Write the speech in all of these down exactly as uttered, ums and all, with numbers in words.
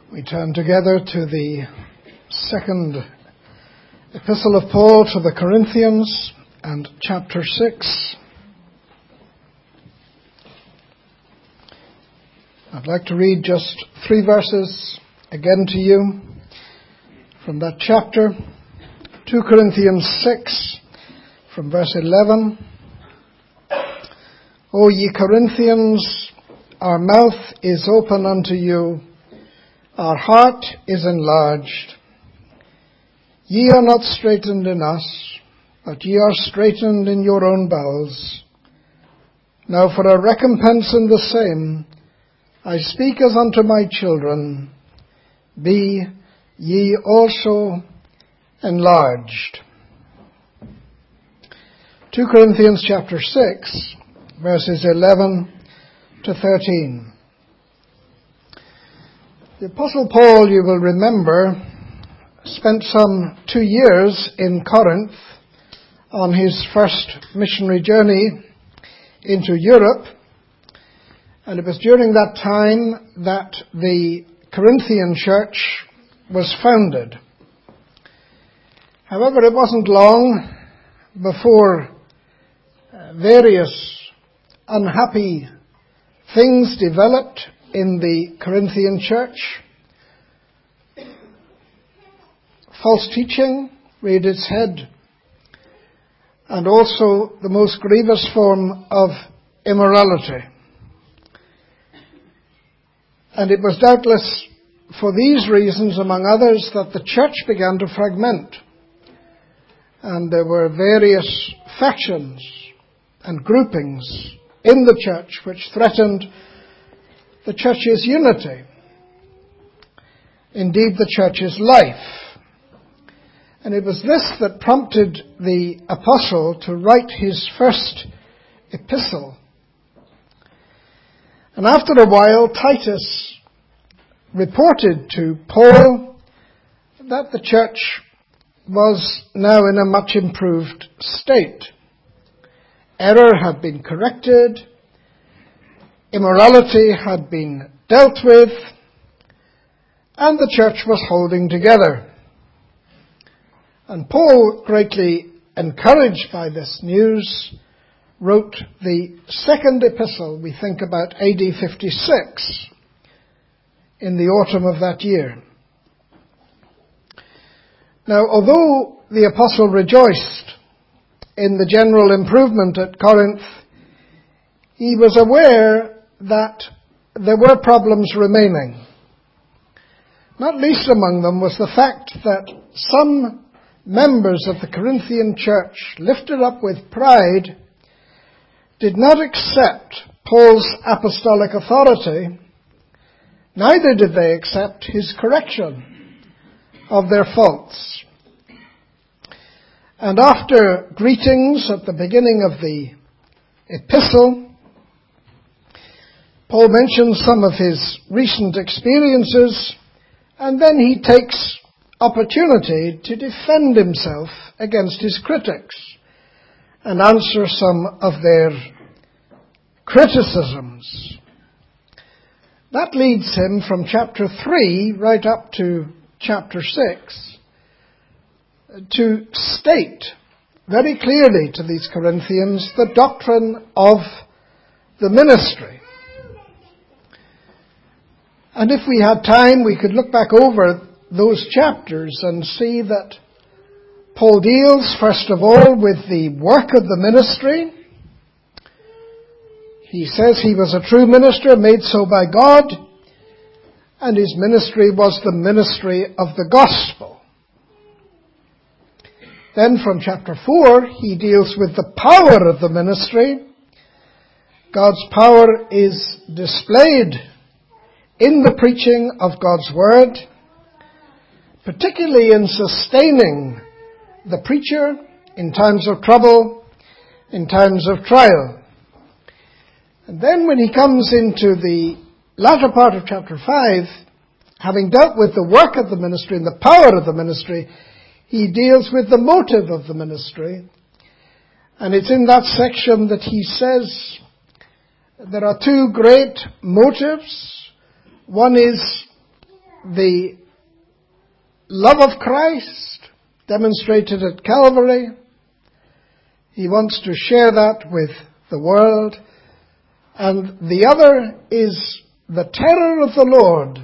We turn together to the second epistle of Paul to the Corinthians and chapter six. I'd like to read just three verses again to you from that chapter. Second Corinthians six from verse eleven. O ye Corinthians, our mouth is open unto you, our heart is enlarged. Ye are not straitened in us, but ye are straitened in your own bowels. Now for a recompense in the same, I speak as unto my children, be ye also enlarged. Second Corinthians chapter six, verses eleven to thirteen. The Apostle Paul, you will remember, spent some two years in Corinth on his first missionary journey into Europe. And it was during that time that the Corinthian church was founded. However, it wasn't long before uh, various unhappy things developed in the Corinthian church. False teaching reared its head, and also the most grievous form of immorality. And it was doubtless for these reasons, among others, that the church began to fragment. And there were various factions and groupings in the church which threatened the church's unity, indeed the church's life. And it was this that prompted the apostle to write his first epistle. And after a while, Titus reported to Paul that the church was now in a much improved state. Error had been corrected, immorality had been dealt with, and the church was holding together. And Paul, greatly encouraged by this news, wrote the second epistle, we think about A D fifty-six, in the autumn of that year. Now, although the apostle rejoiced in the general improvement at Corinth, he was aware that there were problems remaining. Not least among them was the fact that some members of the Corinthian church, lifted up with pride, did not accept Paul's apostolic authority, neither did they accept his correction of their faults. And after greetings at the beginning of the epistle, Paul mentions some of his recent experiences, and then he takes opportunity to defend himself against his critics and answer some of their criticisms. That leads him from chapter three right up to chapter six to state very clearly to these Corinthians the doctrine of the ministry. And if we had time, we could look back over those chapters and see that Paul deals, first of all, with the work of the ministry. He says he was a true minister, made so by God, and his ministry was the ministry of the gospel. Then from chapter four, he deals with the power of the ministry. God's power is displayed in the preaching of God's word, particularly in sustaining the preacher in times of trouble, in times of trial. And then when he comes into the latter part of chapter five, having dealt with the work of the ministry and the power of the ministry, he deals with the motive of the ministry. And it's in that section that he says there are two great motives. One is the love of Christ demonstrated at Calvary. He wants to share that with the world. And the other is the terror of the Lord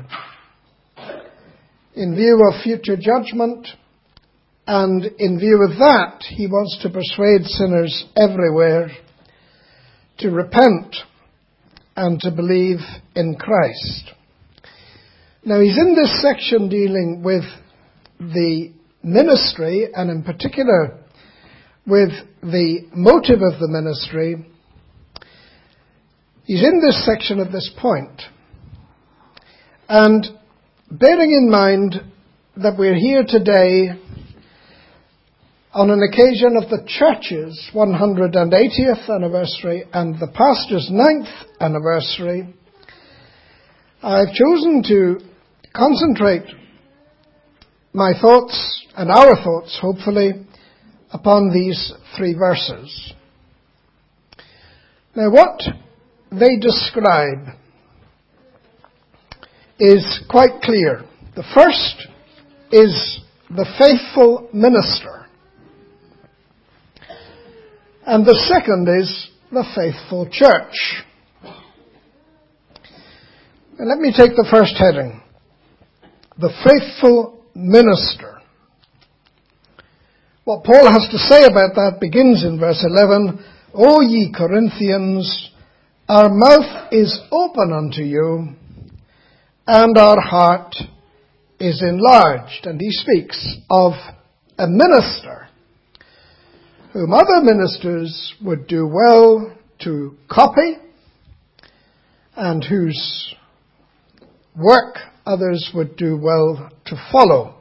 in view of future judgment. And in view of that, he wants to persuade sinners everywhere to repent and to believe in Christ. Now, he's in this section dealing with the ministry, and in particular with the motive of the ministry. He's in this section at this point. And bearing in mind that we're here today on an occasion of the church's one hundred eightieth anniversary and the pastor's ninth anniversary, I've chosen to concentrate my thoughts and our thoughts, hopefully, upon these three verses. Now, what they describe is quite clear. The first is the faithful minister, and the second is the faithful church. And let me take the first heading, the faithful minister. What Paul has to say about that begins in verse eleven. O ye Corinthians, our mouth is open unto you, and our heart is enlarged. And he speaks of a minister whom other ministers would do well to copy, and whose work others would do well to follow.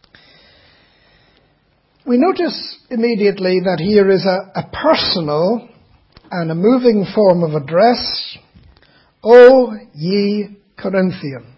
We notice immediately that here is a, a personal and a moving form of address. O ye Corinthians.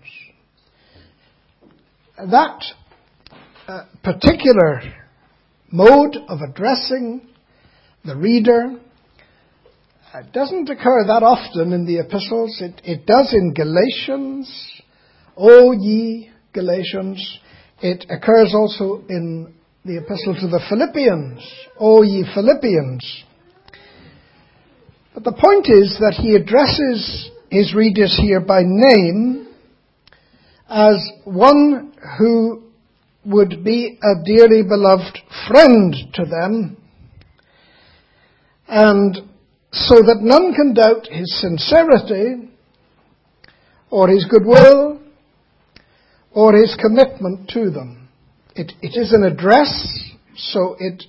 That uh, particular mode of addressing the reader uh, doesn't occur that often in the epistles. It, it does in Galatians. O ye Galatians. It occurs also in the epistle to the Philippians. O ye Philippians. But the point is that he addresses his readers here by name as one who would be a dearly beloved friend to them, and so that none can doubt his sincerity or his goodwill or his commitment to them. It, it is an address, so it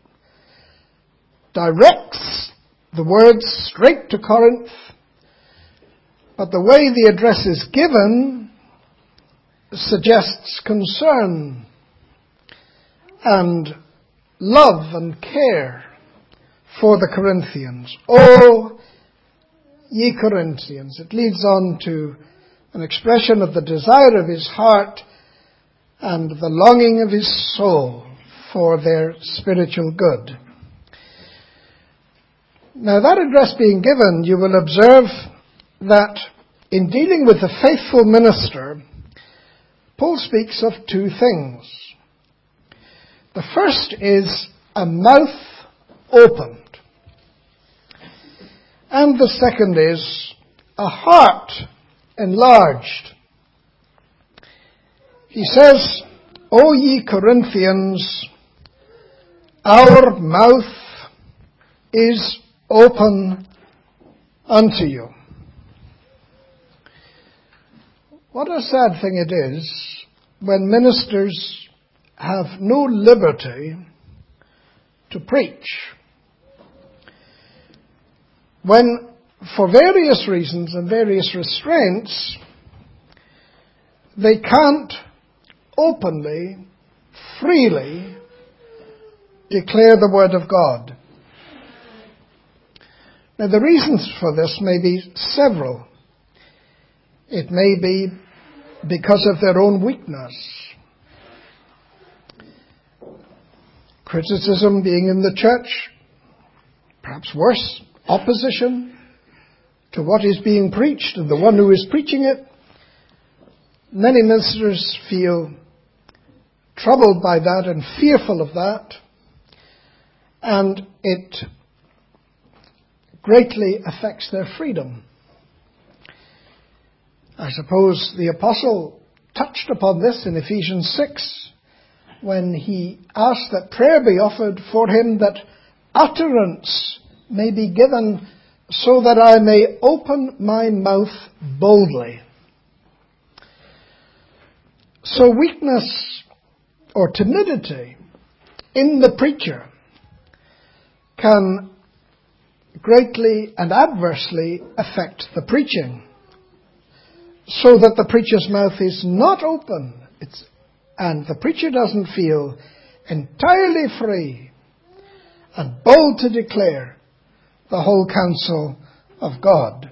directs the words straight to Corinth, but the way the address is given suggests concern and love and care for the Corinthians. O ye Corinthians. It leads on to an expression of the desire of his heart and the longing of his soul for their spiritual good. Now, that address being given, you will observe that in dealing with the faithful minister, Paul speaks of two things. The first is a mouth opened, and the second is a heart enlarged. He says, O ye Corinthians, our mouth is open unto you. What a sad thing it is when ministers have no liberty to preach. When, for various reasons and various restraints, they can't openly, freely declare the Word of God. Now, the reasons for this may be several. It may be because of their own weakness. Criticism being in the church, perhaps worse, opposition to what is being preached and the one who is preaching it, many ministers feel troubled by that and fearful of that, and it greatly affects their freedom. I suppose the apostle touched upon this in Ephesians six when he asked that prayer be offered for him that utterance may be given so that I may open my mouth boldly. So weakness or timidity in the preacher can greatly and adversely affect the preaching, so that the preacher's mouth is not open, it's, and the preacher doesn't feel entirely free and bold to declare the whole counsel of God.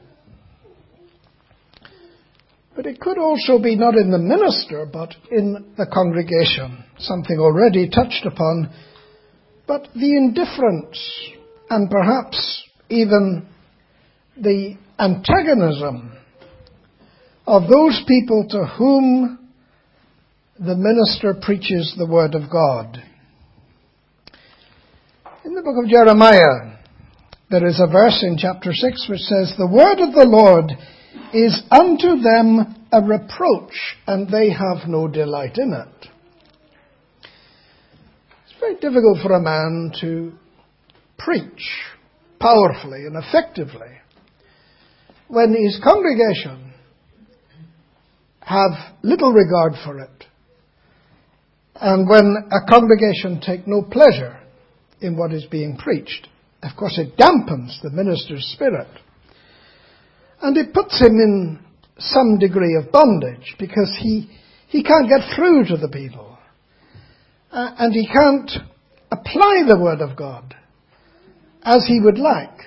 But it could also be not in the minister, but in the congregation, something already touched upon, but the indifference and perhaps even the antagonism of those people to whom the minister preaches the word of God. In the book of Jeremiah, there is a verse in chapter six which says, "The word of the Lord is unto them a reproach, and they have no delight in it." It's very difficult for a man to preach powerfully and effectively when his congregation have little regard for it, and when a congregation take no pleasure in what is being preached. Of course, it dampens the minister's spirit, and it puts him in some degree of bondage, because he he can't get through to the people, uh, and he can't apply the word of God as he would like.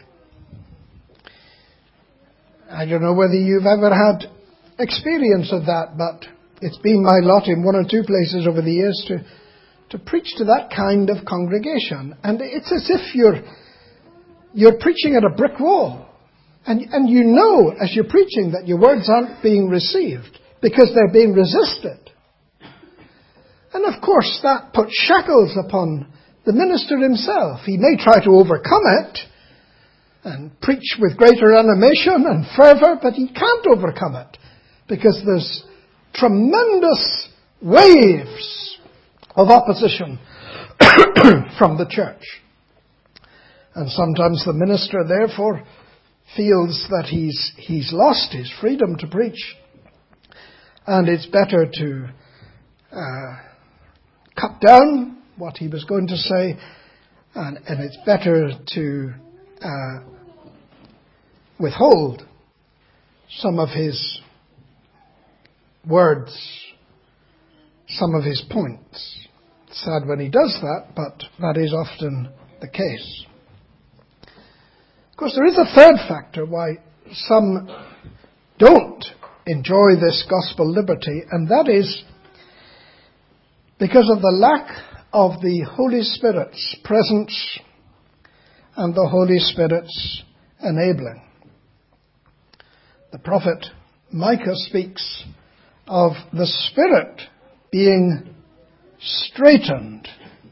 I don't know whether you've ever had experience of that, but it's been my lot in one or two places over the years to, to preach to that kind of congregation. And it's as if you're, you're preaching at a brick wall. And, and you know, as you're preaching, that your words aren't being received because they're being resisted. And of course, that puts shackles upon the minister himself. He may try to overcome it and preach with greater animation and fervour, but he can't overcome it because there's tremendous waves of opposition from the church. And sometimes the minister, therefore, feels that he's he's lost his freedom to preach, and it's better to uh, cut down what he was going to say, and, and it's better to uh, withhold some of his words, some of his points. It's sad when he does that, but that is often the case. Of course, there is a third factor why some don't enjoy this gospel liberty, and that is because of the lack of the Holy Spirit's presence and the Holy Spirit's enabling. The prophet Micah speaks of the Spirit being straitened.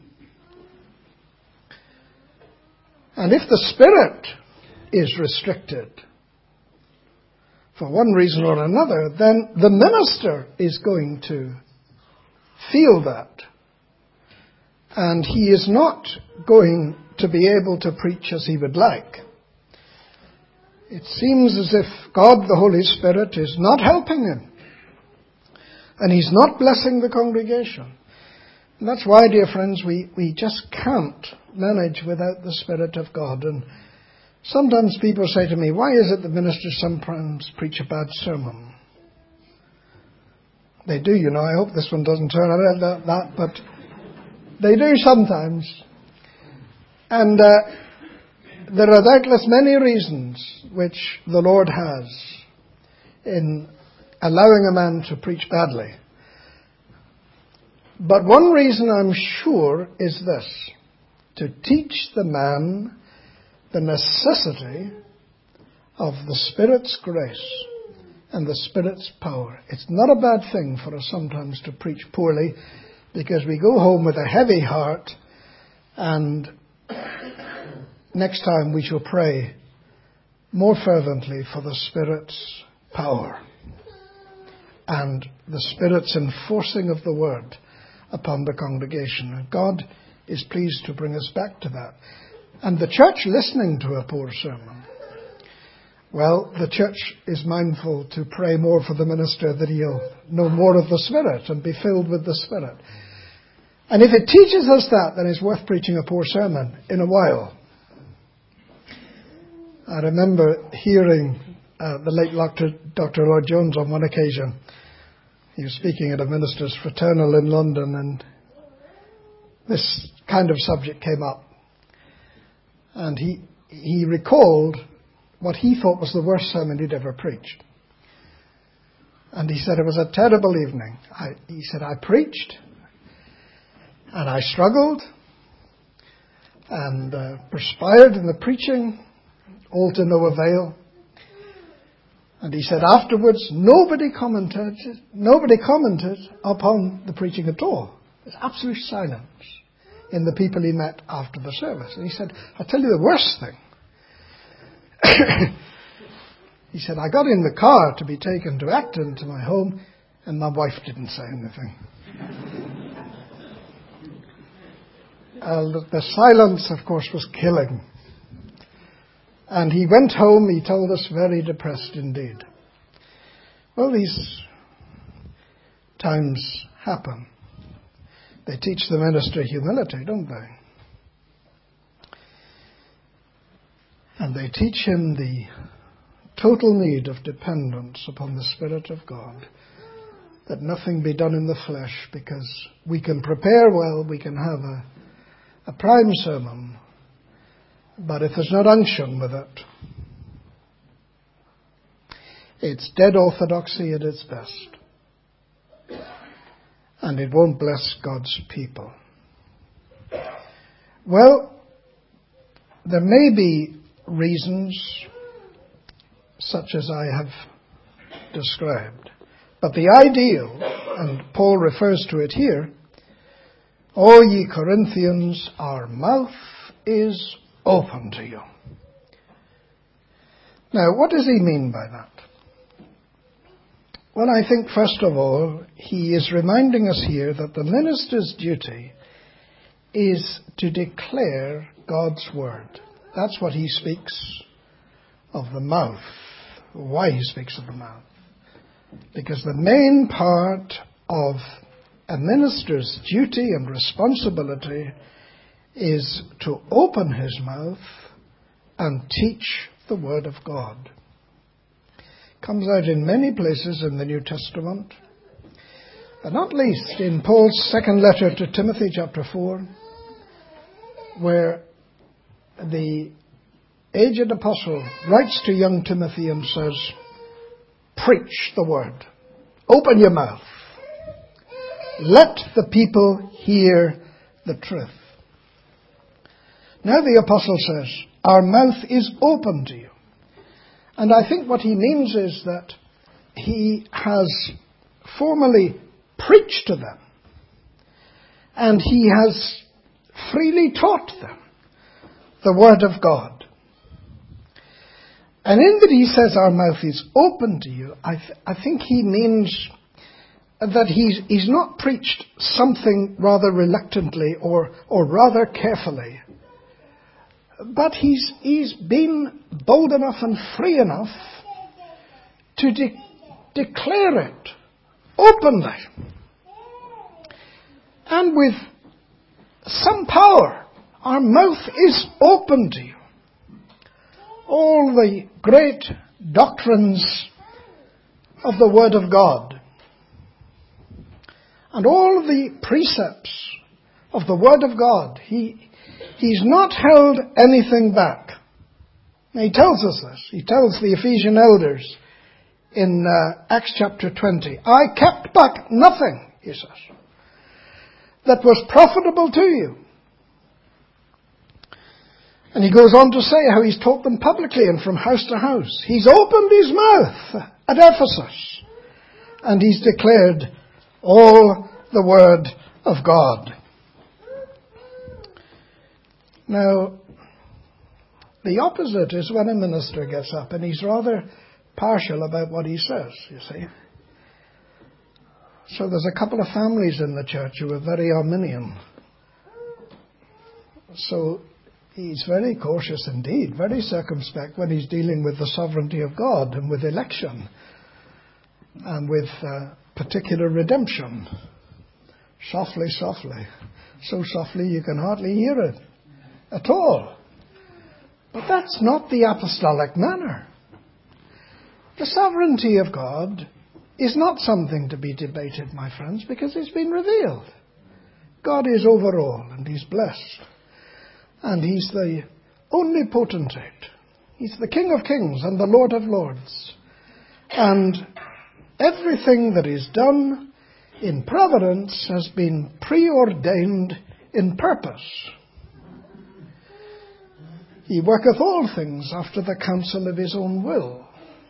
And if the Spirit is restricted for one reason or another, then the minister is going to feel that. And he is not going to be able to preach as he would like. It seems as if God, the Holy Spirit, is not helping him. And he's not blessing the congregation. And that's why, dear friends, we, we just can't manage without the Spirit of God. And sometimes people say to me, why is it that ministers sometimes preach a bad sermon? They do, you know. I hope this one doesn't turn out like that, but they do sometimes. And uh, there are doubtless many reasons which the Lord has in allowing a man to preach badly. But one reason I'm sure is this: to teach the man the necessity of the Spirit's grace and the Spirit's power. It's not a bad thing for us sometimes to preach poorly, because we go home with a heavy heart, and next time we shall pray more fervently for the Spirit's power and the Spirit's enforcing of the word upon the congregation. And God is pleased to bring us back to that. And the church listening to a poor sermon, well, the church is mindful to pray more for the minister that he'll know more of the Spirit and be filled with the Spirit. And if it teaches us that, then it's worth preaching a poor sermon in a while. I remember hearing uh, the late Doctor Doctor Lloyd Jones on one occasion. He was speaking at a minister's fraternal in London, and this kind of subject came up. And he he recalled what he thought was the worst sermon he'd ever preached. And he said it was a terrible evening. I, he said, I preached, and I struggled, and uh, perspired in the preaching, all to no avail. And he said afterwards, nobody commented, nobody commented upon the preaching at all. There's absolute silence in the people he met after the service. And he said, I'll tell you the worst thing. He said, I got in the car to be taken to Acton, to my home, and my wife didn't say anything. Uh, the silence, of course, was killing. And he went home, he told us, very depressed indeed. Well, these times happen. They teach the minister humility, don't they? And they teach him the total need of dependence upon the Spirit of God, that nothing be done in the flesh, because we can prepare well, we can have a, a prime sermon, but if there's not unction with it, it's dead orthodoxy at its best. And it won't bless God's people. Well, there may be reasons such as I have described. But the ideal, and Paul refers to it here, O ye Corinthians, our mouth is open to you. Now, what does he mean by that? Well, I think, first of all, he is reminding us here that the minister's duty is to declare God's word. That's what he speaks of the mouth, why he speaks of the mouth. Because the main part of a minister's duty and responsibility is to open his mouth and teach the word of God. It comes out in many places in the New Testament, but not least in Paul's second letter to Timothy, chapter four, where the aged apostle writes to young Timothy and says, preach the word. Open your mouth. Let the people hear the truth. Now the apostle says, our mouth is open to you. And I think what he means is that he has formally preached to them. And he has freely taught them the word of God. And in that he says our mouth is open to you, I, th- I think he means that he's, he's not preached something rather reluctantly or, or rather carefully. But he's, he's been bold enough and free enough to de- declare it openly. And with some power, our mouth is open to you. All the great doctrines of the Word of God and all the precepts of the Word of God, he, he's not held anything back. Now, he tells us this. He tells the Ephesian elders in uh, Acts chapter twenty, I kept back nothing, he says, that was profitable to you. And he goes on to say how he's taught them publicly and from house to house. He's opened his mouth at Ephesus. And he's declared all the word of God. Now, the opposite is when a minister gets up and he's rather partial about what he says, you see. So there's a couple of families in the church who are very Arminian. So he's very cautious indeed, very circumspect when he's dealing with the sovereignty of God and with election and with uh, particular redemption. Softly, softly. So softly you can hardly hear it at all. But that's not the apostolic manner. The sovereignty of God is not something to be debated, my friends, because it's been revealed. God is over all, and he's blessed. And he's the omnipotentate. He's the King of kings and the Lord of lords. And everything that is done in providence has been preordained in purpose. He worketh all things after the counsel of his own will.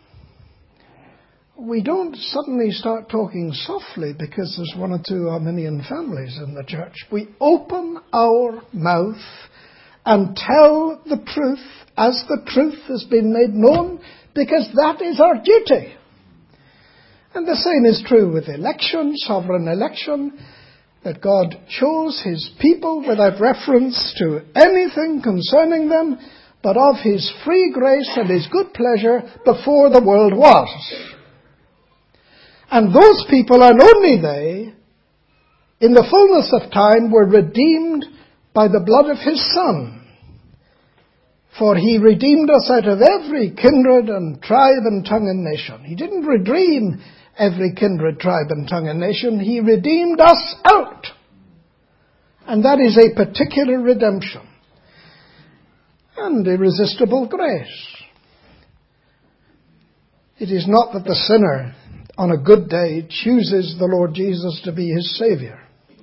We don't suddenly start talking softly because there's one or two Arminian families in the church. We open our mouth and tell the truth as the truth has been made known, because that is our duty. And the same is true with election, sovereign election, that God chose his people without reference to anything concerning them, but of his free grace and his good pleasure before the world was. And those people, and only they, in the fullness of time were redeemed by the blood of his Son. For he redeemed us out of every kindred and tribe and tongue and nation. He didn't redeem every kindred, tribe and tongue and nation. He redeemed us out. And that is a particular redemption. And irresistible grace. It is not that the sinner on a good day chooses the Lord Jesus to be his Saviour.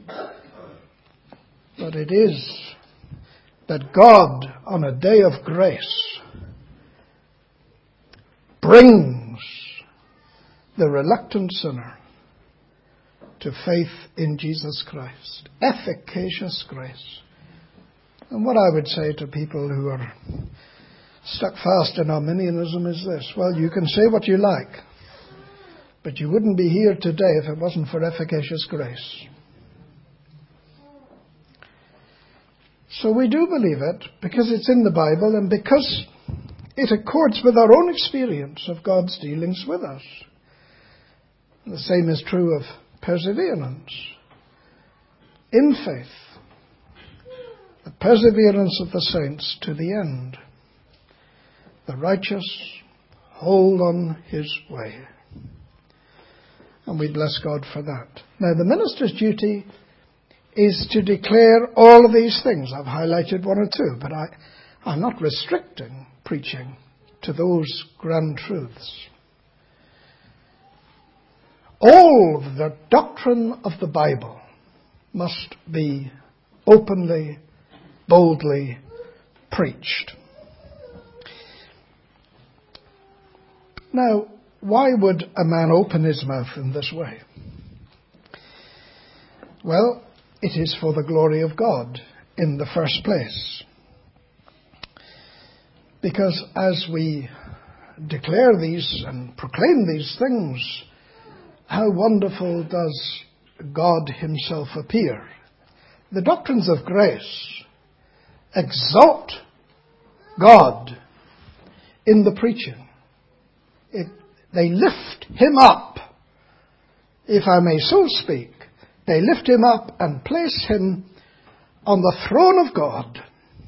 But it is that God, on a day of grace, brings the reluctant sinner to faith in Jesus Christ. Efficacious grace. And what I would say to people who are stuck fast in Arminianism is this: well, you can say what you like, but you wouldn't be here today if it wasn't for efficacious grace. So we do believe it because it's in the Bible and because it accords with our own experience of God's dealings with us. The same is true of perseverance in faith. The perseverance of the saints to the end. The righteous hold on his way. And we bless God for that. Now, the minister's duty is to declare all of these things. I've highlighted one or two, but I, I'm not restricting preaching to those grand truths. All of the doctrine of the Bible must be openly, boldly preached. Now, why would a man open his mouth in this way? Well, it is for the glory of God in the first place. Because as we declare these and proclaim these things, how wonderful does God himself appear. The doctrines of grace exalt God in the preaching. It, they lift him up, if I may so speak. They lift him up and place him on the throne of God.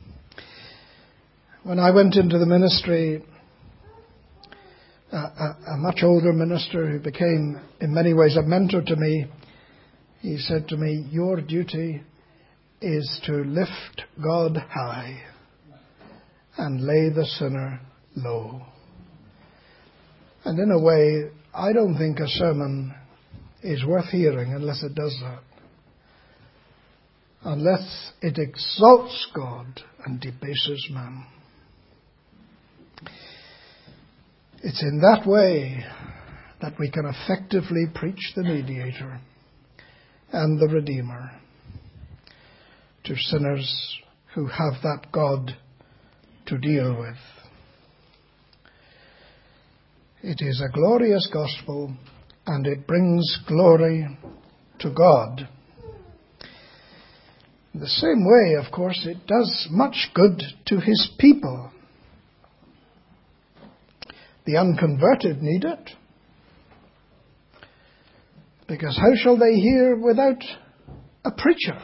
When I went into the ministry, a, a, a much older minister who became in many ways a mentor to me, he said to me, your duty is to lift God high and lay the sinner low. And in a way, I don't think a sermon is worth hearing unless it does that. Unless it exalts God and debases man. It's in that way that we can effectively preach the mediator and the Redeemer to sinners who have that God to deal with. It is a glorious gospel, and it brings glory to God. In the same way, of course, it does much good to his people. The unconverted need it, because how shall they hear without a preacher?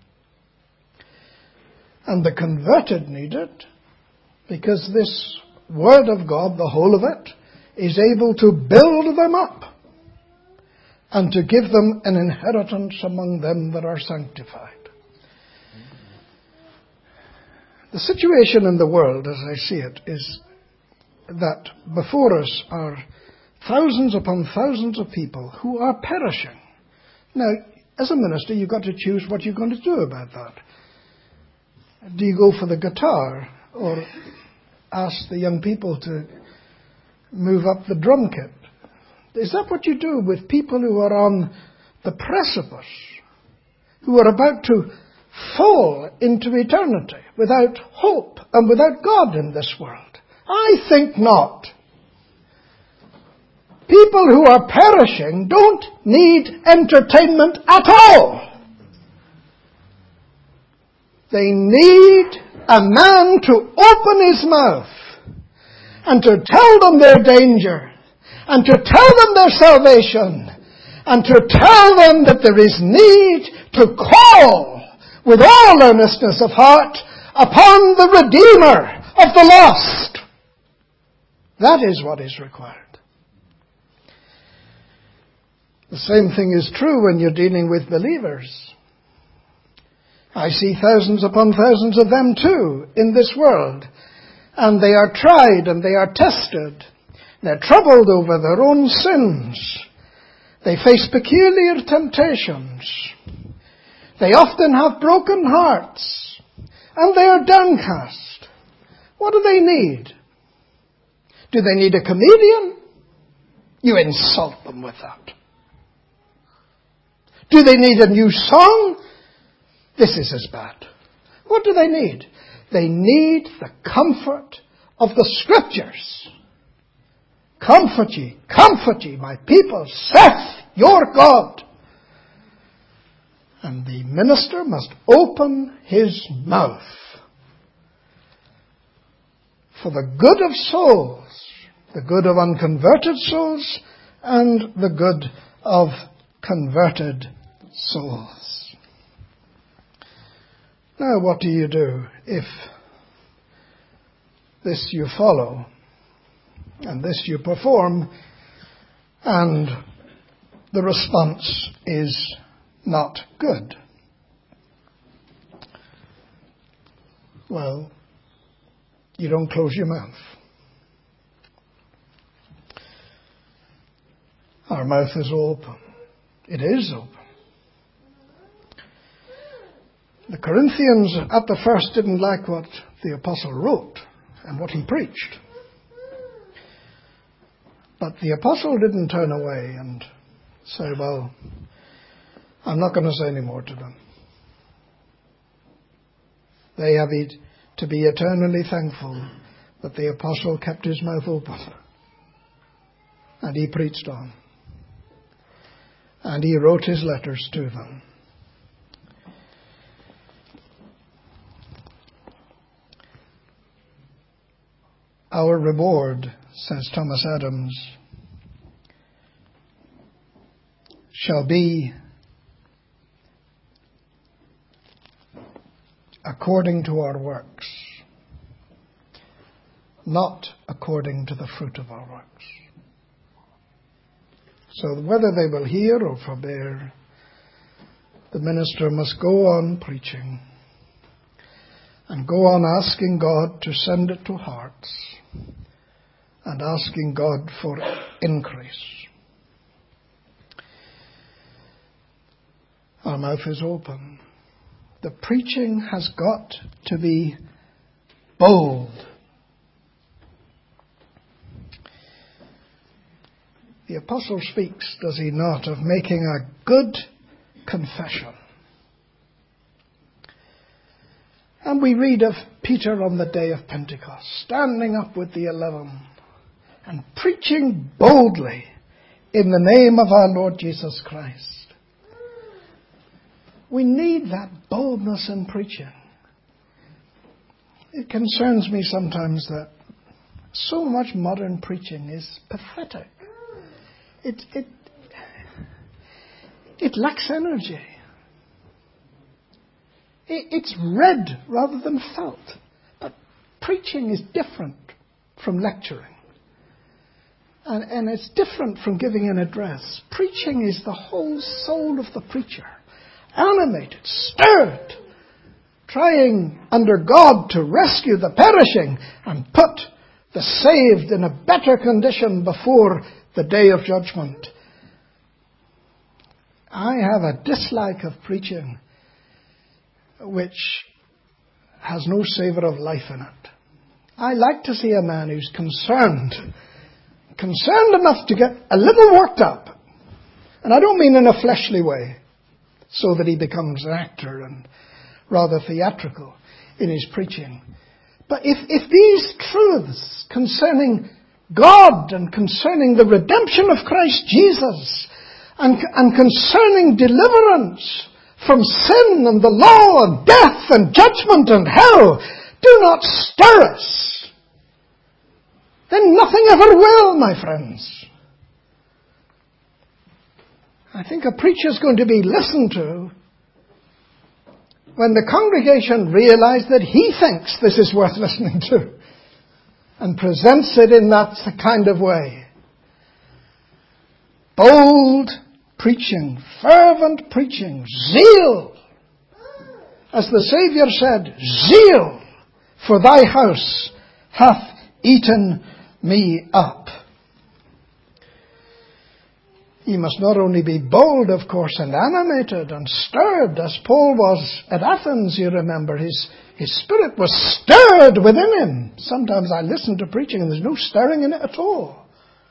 And the converted need it, because this Word of God, the whole of it, is able to build them up and to give them an inheritance among them that are sanctified. The situation in the world, as I see it, is that before us are thousands upon thousands of people who are perishing. Now, as a minister, you've got to choose what you're going to do about that. Do you go for the guitar or ask the young people to move up the drum kit? Is that what you do with people who are on the precipice, who are about to fall into eternity without hope and without God in this world? I think not. People who are perishing don't need entertainment at all. They need a man to open his mouth and to tell them their danger and to tell them their salvation and to tell them that there is need to call with all earnestness of heart upon the Redeemer of the lost. That is what is required. The same thing is true when you're dealing with believers. I see thousands upon thousands of them too in this world. And they are tried and they are tested. They're troubled over their own sins. They face peculiar temptations. They often have broken hearts. And they are downcast. What do they need? Do they need a comedian? You insult them with that. Do they need a new song? This is as bad. What do they need? They need the comfort of the Scriptures. Comfort ye, comfort ye, my people, saith your God. And the minister must open his mouth for the good of souls, the good of unconverted souls, and the good of converted souls. Now, what do you do if this you follow and this you perform and the response is not good? Well, you don't close your mouth. Our mouth is open. It is open. The Corinthians at the first didn't like what the apostle wrote and what he preached. But the apostle didn't turn away and say, well, I'm not going to say any more to them. They have to be eternally thankful that the apostle kept his mouth open. And he preached on. And he wrote his letters to them. Our reward, says Thomas Adams, shall be according to our works, not according to the fruit of our works. So whether they will hear or forbear, the minister must go on preaching and go on asking God to send it to hearts and asking God for increase. Our mouth is open. The preaching has got to be bold. The apostle speaks, does he not, of making a good confession. And we read of Peter on the day of Pentecost, standing up with the eleven and preaching boldly in the name of our Lord Jesus Christ. We need that boldness in preaching. It concerns me sometimes that so much modern preaching is pathetic. It, it, it lacks energy. It, it's read rather than felt. But preaching is different from lecturing. And, and it's different from giving an address. Preaching is the whole soul of the preacher. Animated, stirred, trying under God to rescue the perishing and put the saved in a better condition before the day of judgment. I have a dislike of preaching which has no savour of life in it. I like to see a man who's concerned, concerned enough to get a little worked up. And I don't mean in a fleshly way, so that he becomes an actor and rather theatrical in his preaching. But if, if these truths concerning God and concerning the redemption of Christ Jesus and, and concerning deliverance from sin and the law and death and judgment and hell do not stir us, then nothing ever will, my friends. I think a preacher is going to be listened to when the congregation realize that he thinks this is worth listening to and presents it in that kind of way. Bold preaching, fervent preaching, zeal. As the Saviour said, zeal for thy house hath eaten me up. He must not only be bold, of course, and animated and stirred, as Paul was at Athens, you remember. His, his spirit was stirred within him. Sometimes I listen to preaching and there's no stirring in it at all.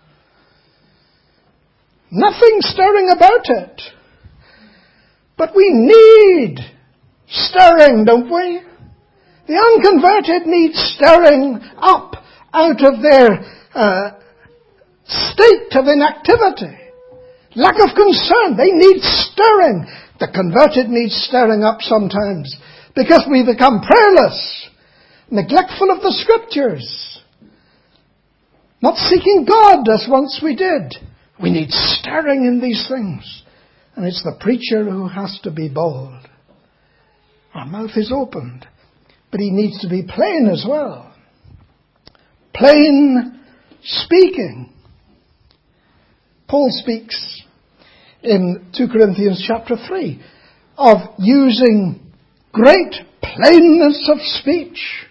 Nothing stirring about it. But we need stirring, don't we? The unconverted need stirring up out of their uh, state of inactivity. Lack of concern. They need stirring. The converted need stirring up sometimes because we become prayerless, neglectful of the Scriptures, not seeking God as once we did. We need stirring in these things. And it's the preacher who has to be bold. Our mouth is opened, but he needs to be plain as well. Plain speaking. Paul speaks in Second Corinthians chapter three of using great plainness of speech.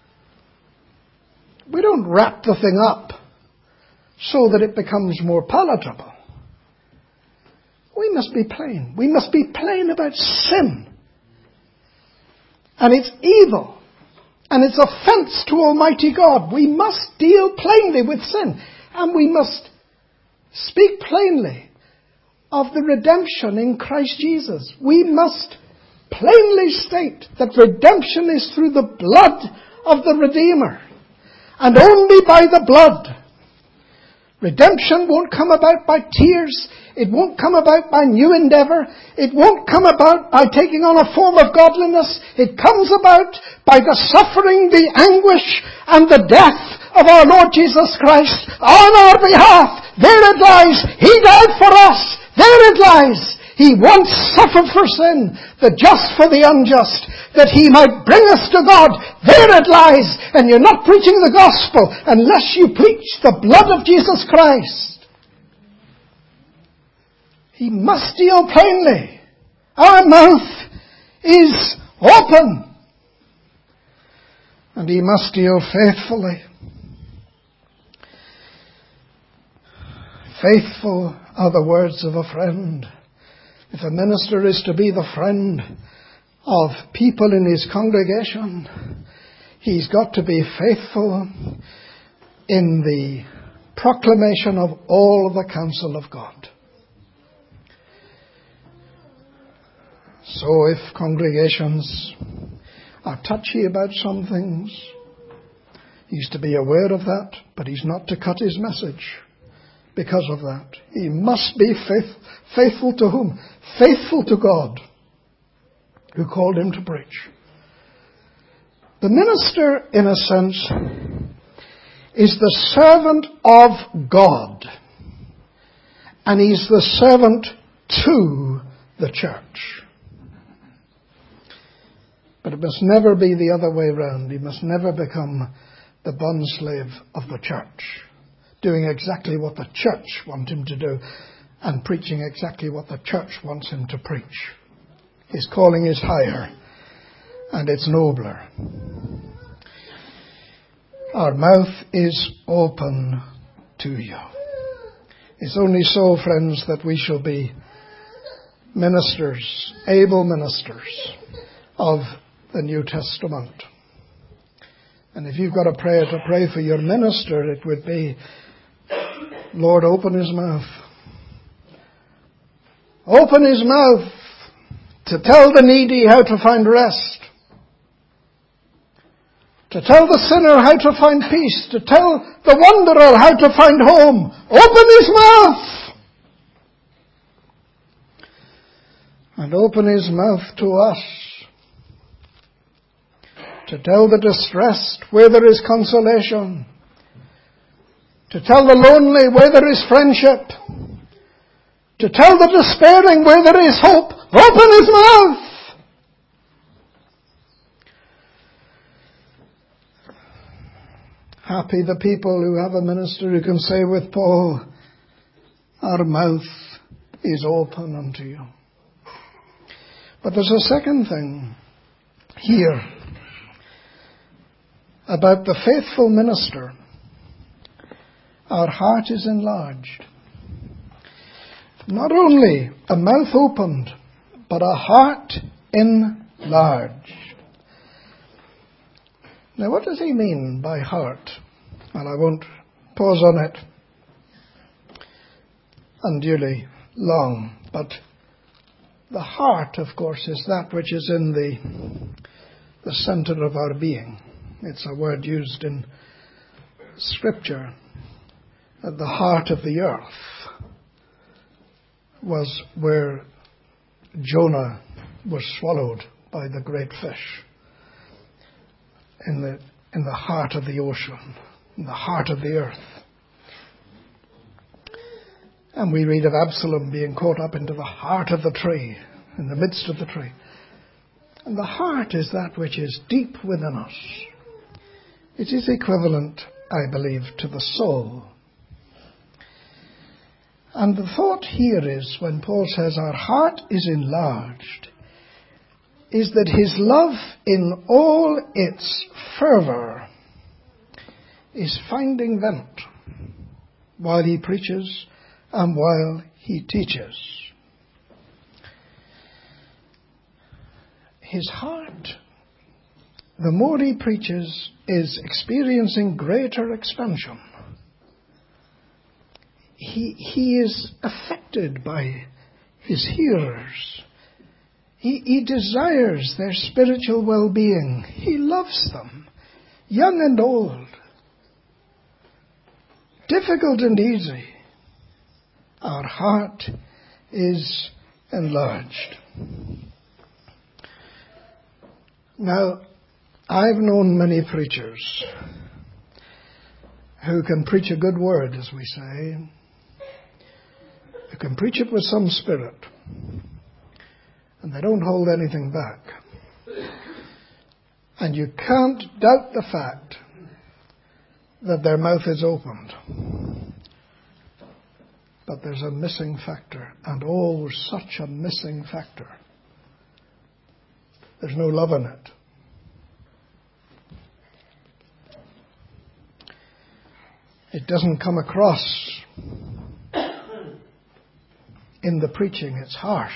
We don't wrap the thing up so that it becomes more palatable. We must be plain. We must be plain about sin and its evil and its offence to Almighty God. We must deal plainly with sin, and we must speak plainly of the redemption in Christ Jesus. We must plainly state that redemption is through the blood of the Redeemer, and only by the blood. Redemption won't come about by tears. It won't come about by new endeavour. It won't come about by taking on a form of godliness. It comes about by the suffering, the anguish, and the death of our Lord Jesus Christ on our behalf. There it lies. He died for us. There it lies. He once suffered for sin, the just for the unjust, that he might bring us to God. There it lies. And you're not preaching the gospel unless you preach the blood of Jesus Christ. He must deal plainly. Our mouth is open. And he must deal faithfully. Faithful are the words of a friend. If a minister is to be the friend of people in his congregation, he's got to be faithful in the proclamation of all the counsel of God. So if congregations are touchy about some things, he's to be aware of that, but he's not to cut his message because of that. He must be faith, faithful to whom? Faithful to God, who called him to preach. The minister, in a sense, is the servant of God, and he's the servant to the church. But it must never be the other way round. He must never become the bondslave of the church, doing exactly what the church want him to do and preaching exactly what the church wants him to preach. His calling is higher and it's nobler. Our mouth is open to you. It's only so, friends, that we shall be ministers, able ministers of the New Testament. And if you've got a prayer to pray for your minister, it would be, Lord, open his mouth. Open his mouth to tell the needy how to find rest. To tell the sinner how to find peace. To tell the wanderer how to find home. Open his mouth. And open his mouth to us. To tell the distressed where there is consolation. To tell the lonely where there is friendship. To tell the despairing where there is hope. Open his mouth. Happy the people who have a minister who can say with Paul, our mouth is open unto you. But there's a second thing here about the faithful minister. Our heart is enlarged. Not only a mouth opened, but a heart enlarged. Now, what does he mean by heart? Well, I won't pause on it unduly long, but the heart, of course, is that which is in the, the center of our being. It's a word used in Scripture. At the heart of the earth was where Jonah was swallowed by the great fish. In the, in the heart of the ocean, in the heart of the earth. And we read of Absalom being caught up into the heart of the tree, in the midst of the tree. And the heart is that which is deep within us. It is equivalent, I believe, to the soul. And the thought here is, when Paul says our heart is enlarged, is that his love in all its fervour is finding vent while he preaches and while he teaches. His heart, the more he preaches, is experiencing greater expansion. He, he is affected by his hearers. He, he desires their spiritual well-being. He loves them, young and old, difficult and easy. Our heart is enlarged. Now, I've known many preachers who can preach a good word, as we say, who can preach it with some spirit. And they don't hold anything back. And you can't doubt the fact that their mouth is opened. But there's a missing factor, and oh, such a missing factor. There's no love in it. It doesn't come across in the preaching. It's harsh.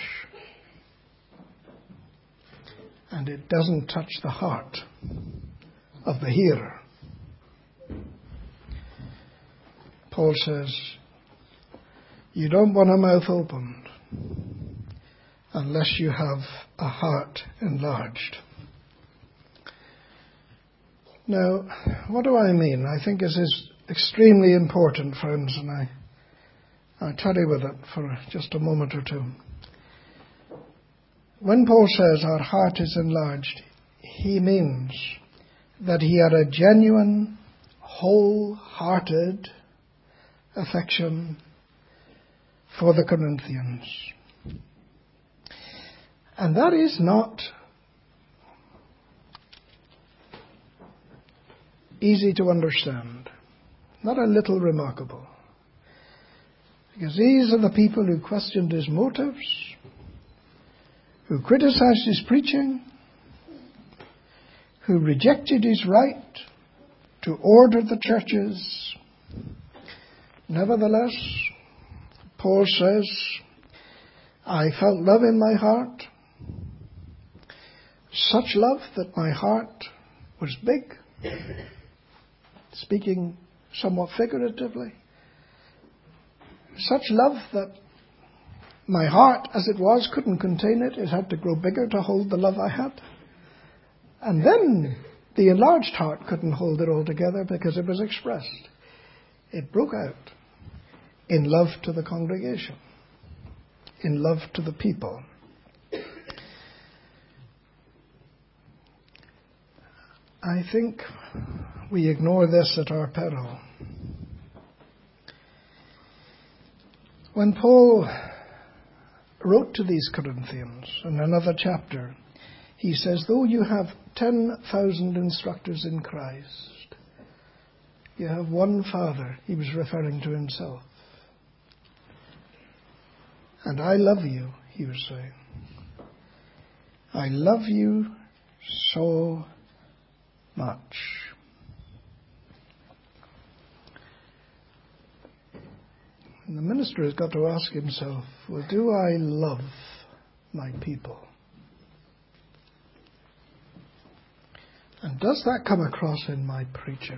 And it doesn't touch the heart of the hearer. Paul says, you don't want a mouth opened unless you have a heart enlarged. Now, what do I mean? I think this is extremely important, friends, and I, I'll tarry with it for just a moment or two. When Paul says our heart is enlarged, he means that he had a genuine, wholehearted affection for the Corinthians. And that is not easy to understand, not a little remarkable. Because these are the people who questioned his motives, who criticized his preaching, who rejected his right to order the churches. Nevertheless, Paul says, I felt love in my heart, such love that my heart was big, speaking somewhat figuratively, such love that my heart, as it was, couldn't contain it. It had to grow bigger to hold the love I had. And then the enlarged heart couldn't hold it all together because it was expressed. It broke out in love to the congregation, in love to the people. I think we ignore this at our peril. When Paul wrote to these Corinthians in another chapter, he says, though you have ten thousand instructors in Christ, you have one Father. He was referring to himself. And I love you, he was saying. I love you so much. And the minister has got to ask himself, well, do I love my people? And does that come across in my preaching?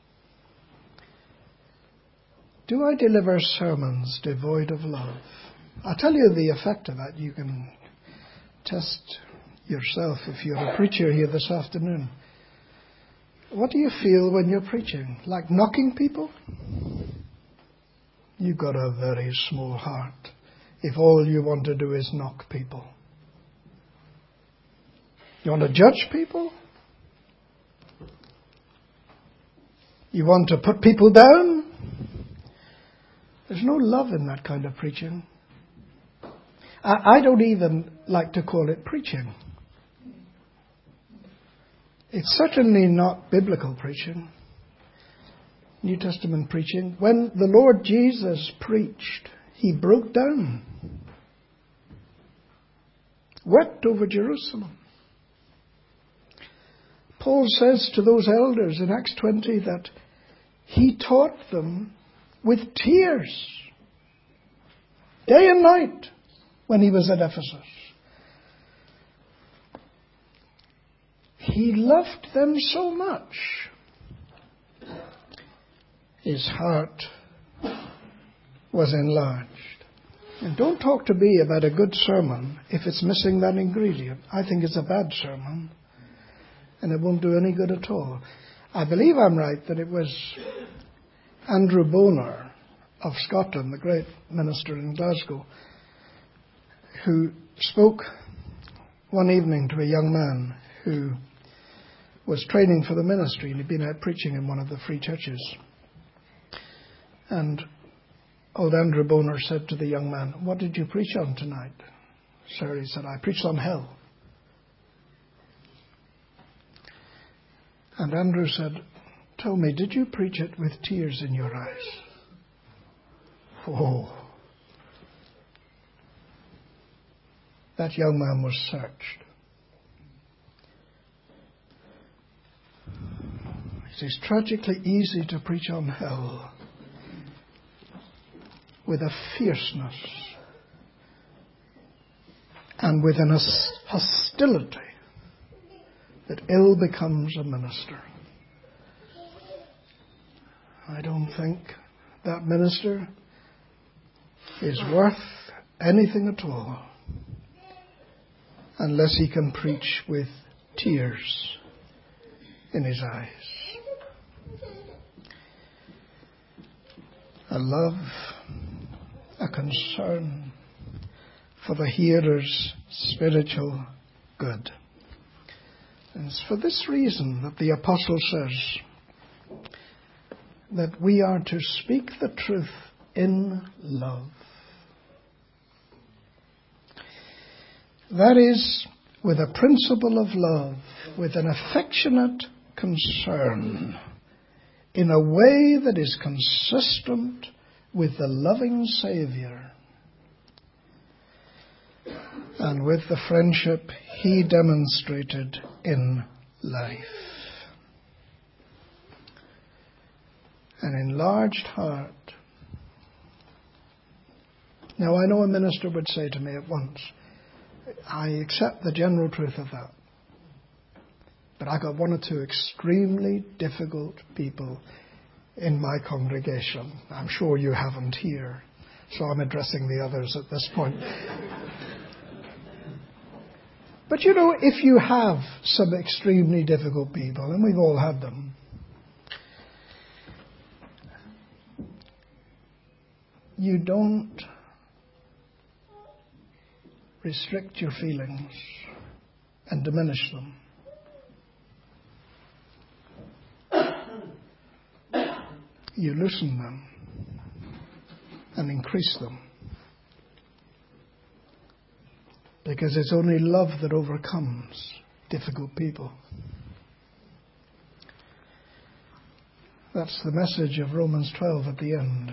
Do I deliver sermons devoid of love? I'll tell you the effect of that. You can test yourself if you're a preacher here this afternoon. What do you feel when you're preaching? Like knocking people? You've got a very small heart if all you want to do is knock people. You want to judge people? You want to put people down? There's no love in that kind of preaching. I, I don't even like to call it preaching. It's certainly not biblical preaching, New Testament preaching. When the Lord Jesus preached, he broke down, wept over Jerusalem. Paul says to those elders in Acts twenty that he taught them with tears, day and night, when he was at Ephesus. He loved them so much. His heart was enlarged. And don't talk to me about a good sermon if it's missing that ingredient. I think it's a bad sermon, and it won't do any good at all. I believe I'm right that it was Andrew Bonar of Scotland, the great minister in Glasgow, who spoke one evening to a young man who was training for the ministry, and he'd been out preaching in one of the free churches. And old Andrew Bonar said to the young man, what did you preach on tonight? Sir, he said, I preached on hell. And Andrew said, tell me, did you preach it with tears in your eyes? Oh. That young man was searched. It is tragically easy to preach on hell with a fierceness and with an hostility that ill becomes a minister. I don't think that minister is worth anything at all unless he can preach with tears in his eyes. A love, a concern for the hearer's spiritual good. And it's for this reason that the apostle says that we are to speak the truth in love. That is, with a principle of love, with an affectionate concern, in a way that is consistent with the loving Saviour and with the friendship he demonstrated in life. An enlarged heart. Now, I know a minister would say to me at once, I accept the general truth of that, but I got one or two extremely difficult people in my congregation. I'm sure you haven't here, so I'm addressing the others at this point. But you know, if you have some extremely difficult people, and we've all had them, you don't restrict your feelings and diminish them. You loosen them and increase them. Because it's only love that overcomes difficult people. That's the message of Romans twelve at the end.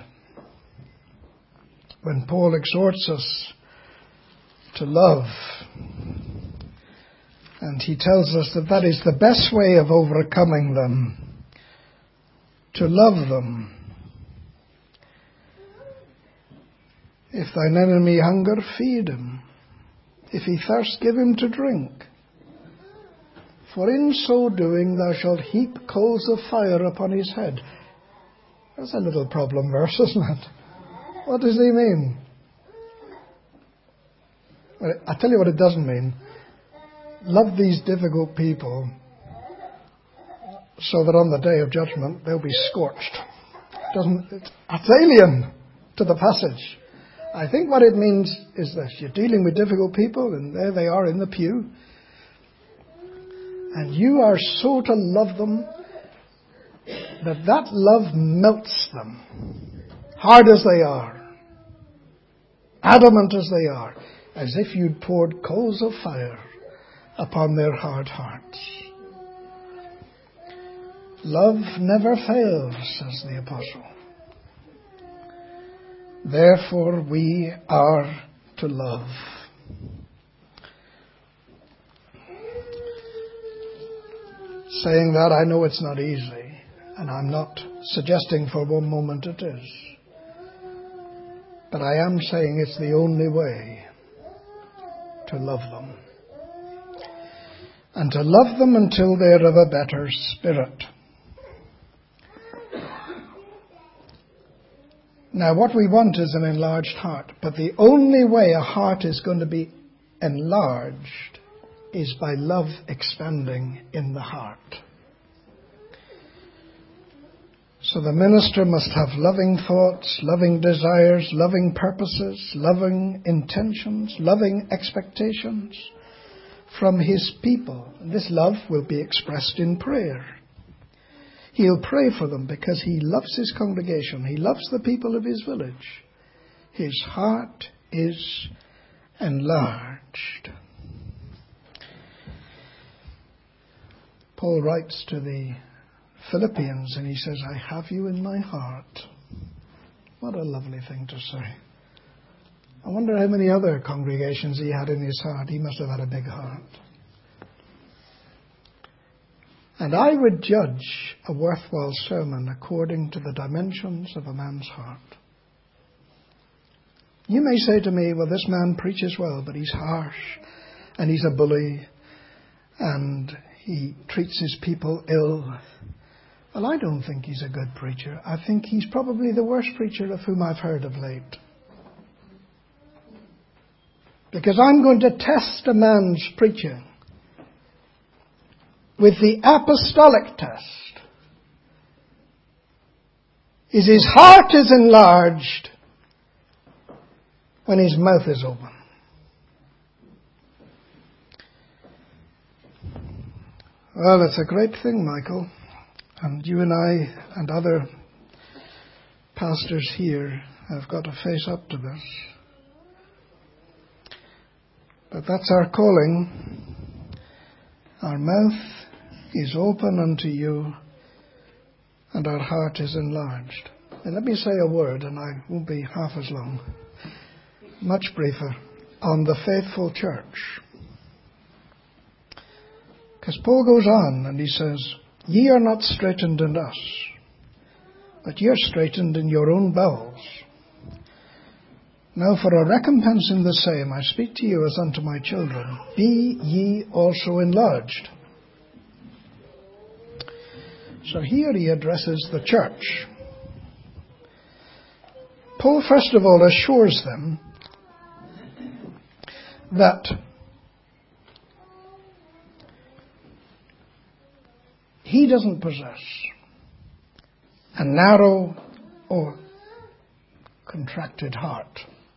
When Paul exhorts us to love, and he tells us that that is the best way of overcoming them, to love them. If thine enemy hunger, feed him. If he thirst, give him to drink. For in so doing thou shalt heap coals of fire upon his head. That's a little problem verse, isn't it? What does he mean? Well, I tell you what it doesn't mean. Love these difficult people so that on the day of judgment they'll be scorched. Doesn't it? It's alien to the passage. I think what it means is this. You're dealing with difficult people, and there they are in the pew. And you are so to love them that that love melts them, hard as they are, adamant as they are, as if you'd poured coals of fire upon their hard hearts. Love never fails, says the apostle. Therefore we are to love. Saying that, I know it's not easy, and I'm not suggesting for one moment it is. But I am saying it's the only way to love them. And to love them until they're of a better spirit. Now, what we want is an enlarged heart. But the only way a heart is going to be enlarged is by love expanding in the heart. So the minister must have loving thoughts, loving desires, loving purposes, loving intentions, loving expectations from his people. This love will be expressed in prayer. He'll pray for them because he loves his congregation. He loves the people of his village. His heart is enlarged. Paul writes to the Philippians and he says, I have you in my heart. What a lovely thing to say. I wonder how many other congregations he had in his heart. He must have had a big heart. And I would judge a worthwhile sermon according to the dimensions of a man's heart. You may say to me, well, this man preaches well, but he's harsh, and he's a bully, and he treats his people ill. Well, I don't think he's a good preacher. I think he's probably the worst preacher of whom I've heard of late. Because I'm going to test a man's preaching with the apostolic test. Is his heart is enlarged when his mouth is open? Well, it's a great thing, Michael. And you and I and other pastors here have got to face up to this. But that's our calling. Our mouth is open unto you, and our heart is enlarged. And let me say a word, and I won't be half as long, much briefer, on the faithful church. Because Paul goes on and he says, ye are not straitened in us, but ye are straitened in your own bowels. Now for a recompense in the same, I speak to you as unto my children, be ye also enlarged. So here he addresses the church. Paul first of all assures them that he doesn't possess a narrow or contracted heart.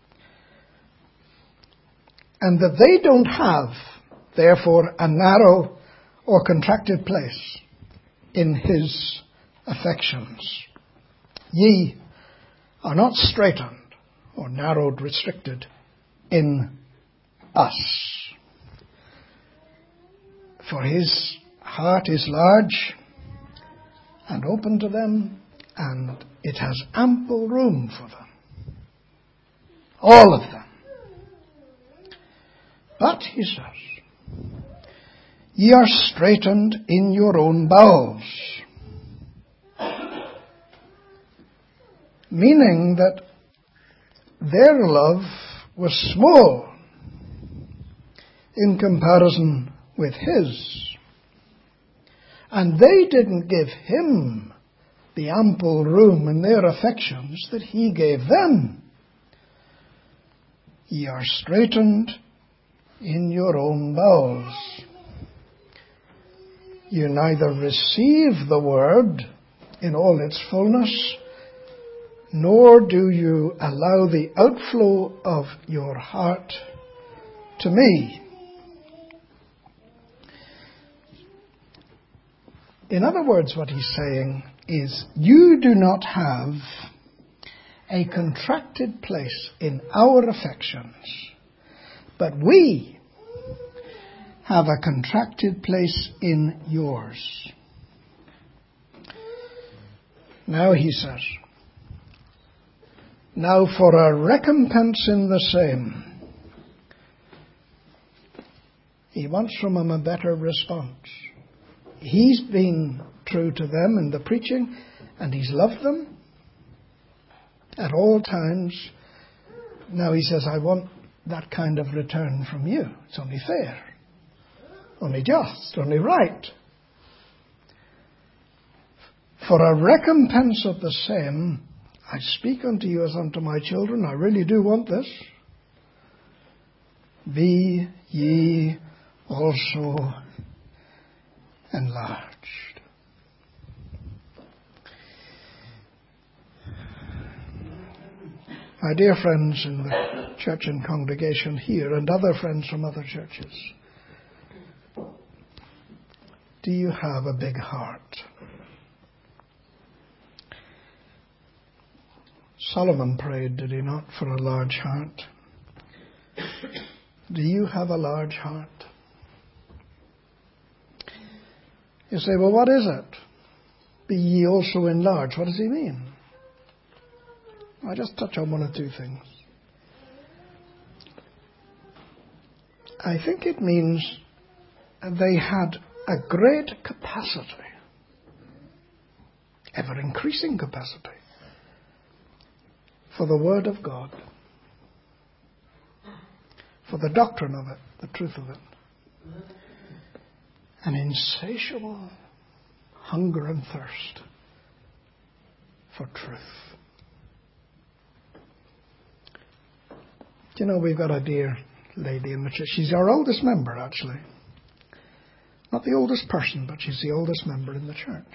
And that they don't have, therefore, a narrow or contracted place in his affections. Ye are not straitened or narrowed, restricted in us. For his heart is large and open to them, and it has ample room for them. All of them. But, he says, ye are straitened in your own bowels. Meaning that their love was small in comparison with his. And they didn't give him the ample room in their affections that he gave them. Ye are straitened in your own bowels. You neither receive the word in all its fullness, nor do you allow the outflow of your heart to me. In other words, what he's saying is, you do not have a contracted place in our affections, but we have a contracted place in yours. Now he says, now for a recompense in the same. He wants from them a better response. He's been true to them in the preaching, and he's loved them at all times. Now he says, I want that kind of return from you. It's only fair, only just, only right. For a recompense of the same, I speak unto you as unto my children. I really do want this. Be ye also enlarged. My dear friends in the church and congregation here, and other friends from other churches, do you have a big heart? Solomon prayed, did he not, for a large heart? Do you have a large heart? You say, well, what is it? Be ye also enlarged. What does he mean? I'll just touch on one or two things. I think it means they had a great capacity, ever-increasing capacity, for the Word of God, for the doctrine of it, the truth of it. An insatiable hunger and thirst for truth. Do you know, we've got a dear lady in the church. She's our oldest member, actually. Not the oldest person, but she's the oldest member in the church.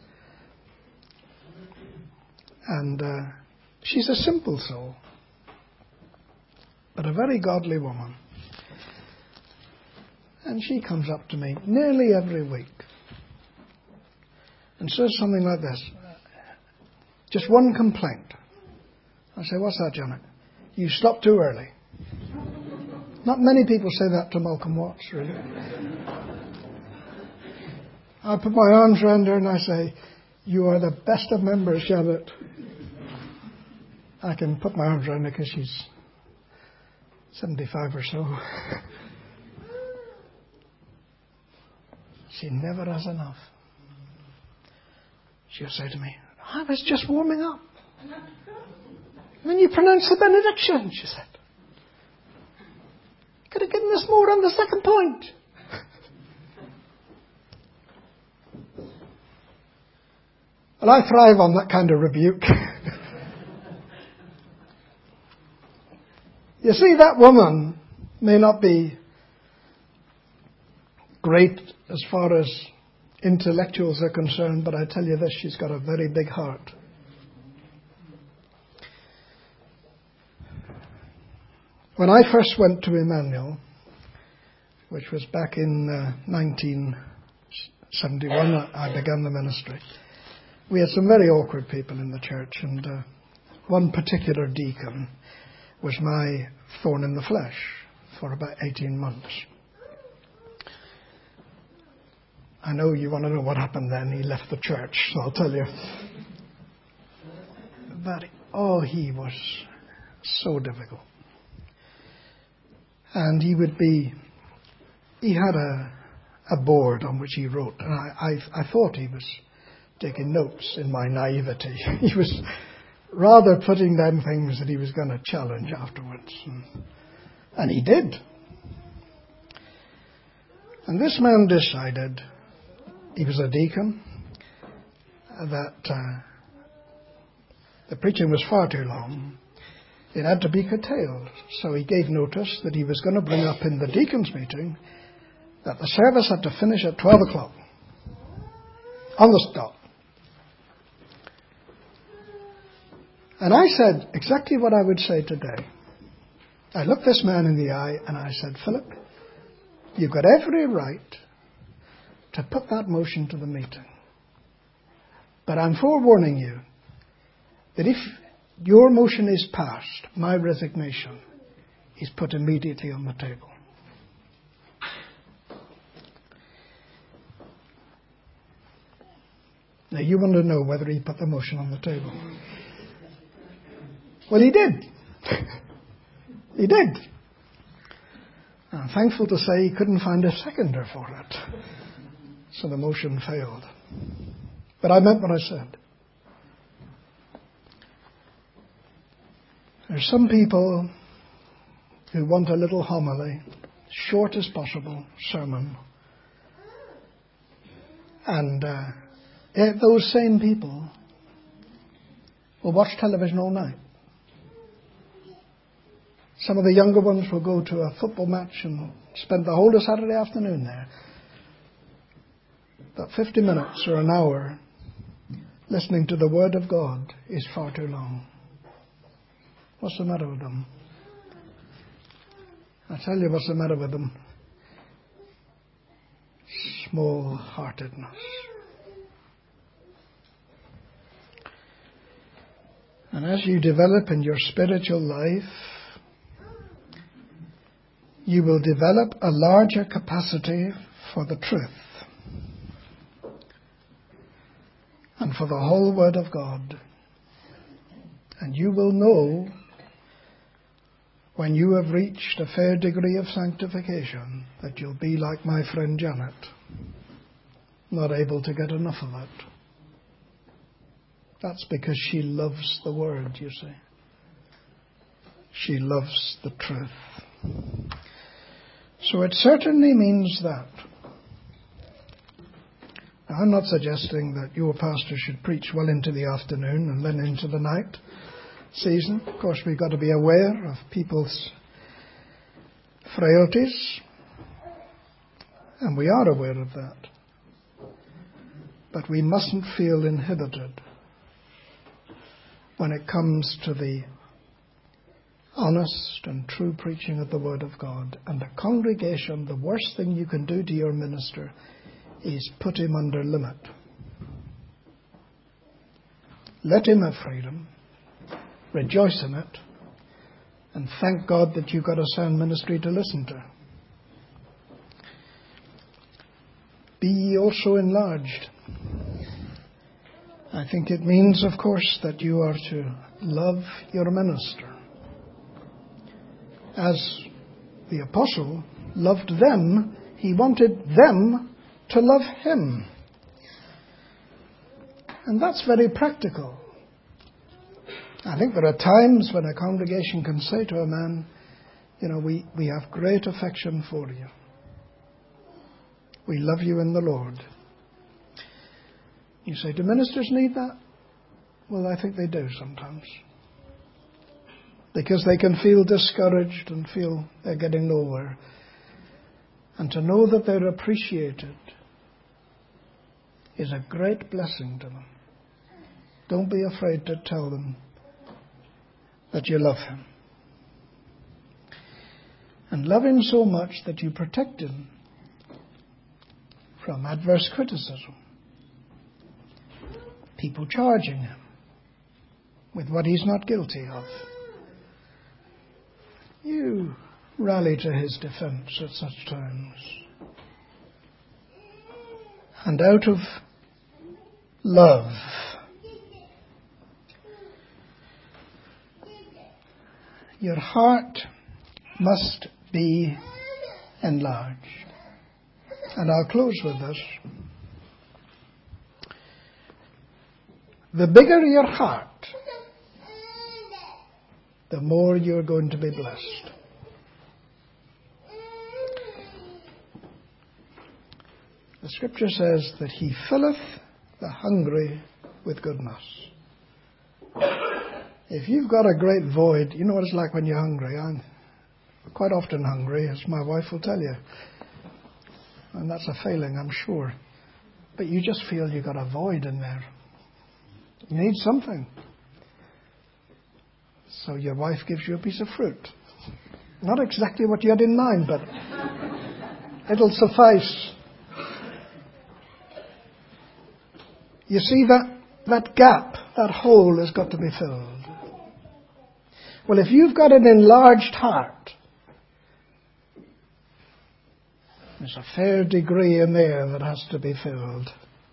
And uh, she's a simple soul, but a very godly woman. And she comes up to me nearly every week and says something like this. Just one complaint. I say, what's that, Janet? You stopped too early. Not many people say that to Malcolm Watts, really. I put my arms around her and I say, you are the best of members, Janet. I can put my arms around her because she's seventy-five or so. She never has enough. She'll say to me, I was just warming up. When you pronounced the benediction, she said. Could have given us more on the second point. Well, I thrive on that kind of rebuke. You see, that woman may not be great as far as intellectuals are concerned, but I tell you this, she's got a very big heart. When I first went to Emmanuel, which was back in uh, nineteen seventy-one, I began the ministry. We had some very awkward people in the church, and uh, one particular deacon was my thorn in the flesh for about eighteen months. I know you want to know what happened then. He left the church, so I'll tell you. But, oh, he was so difficult. And he would be, he had a, a board on which he wrote, and I, I, I thought he was taking notes in my naivety. He was rather putting down things that he was going to challenge afterwards. And, and he did. And this man decided, he was a deacon, that uh, the preaching was far too long. It had to be curtailed. So he gave notice that he was going to bring up in the deacons' meeting that the service had to finish at twelve o'clock. On the spot. And I said exactly what I would say today. I looked this man in the eye and I said, Philip, you've got every right to put that motion to the meeting. But I'm forewarning you that if your motion is passed, my resignation is put immediately on the table. Now you want to know whether he put the motion on the table. Well, he did. He did. I'm thankful to say he couldn't find a seconder for it. So the motion failed. But I meant what I said. There's some people who want a little homily, short as possible, sermon. And uh, those same people will watch television all night. Some of the younger ones will go to a football match and spend the whole of Saturday afternoon there. But fifty minutes or an hour listening to the Word of God is far too long. What's the matter with them? I tell you what's the matter with them. Small-heartedness. And as you develop in your spiritual life, you will develop a larger capacity for the truth and for the whole Word of God. And you will know when you have reached a fair degree of sanctification that you'll be like my friend Janet, not able to get enough of it. That's because she loves the Word, you see. She loves the truth. So it certainly means that. Now, I'm not suggesting that your pastor should preach well into the afternoon and then into the night season. Of course, we've got to be aware of people's frailties, and we are aware of that. But we mustn't feel inhibited when it comes to the honest and true preaching of the Word of God. And the congregation, the worst thing you can do to your minister is put him under limit. Let him have freedom, rejoice in it, and thank God that you've got a sound ministry to listen to. Be ye also enlarged. I think it means, of course, that you are to love your minister as the apostle loved them. He wanted them to love him. And that's very practical. I think there are times when a congregation can say to a man, you know, we, we have great affection for you. We love you in the Lord. You say, do ministers need that? Well, I think they do sometimes. Because they can feel discouraged and feel they're getting nowhere. And to know that they're appreciated is a great blessing to them. Don't be afraid to tell them that you love him. And love him so much that you protect him from adverse criticism. People charging him with what he's not guilty of. You rally to his defense at such times. And out of love, your heart must be enlarged. And I'll close with this. The bigger your heart, the more you're going to be blessed. The scripture says that he filleth the hungry with goodness. If you've got a great void, you know what it's like when you're hungry. I'm quite often hungry, as my wife will tell you. And that's a failing, I'm sure. But you just feel you've got a void in there. You need something. So your wife gives you a piece of fruit. Not exactly what you had in mind, but it'll suffice. You see, that, that gap, that hole has got to be filled. Well, if you've got an enlarged heart, there's a fair degree in there that has to be filled.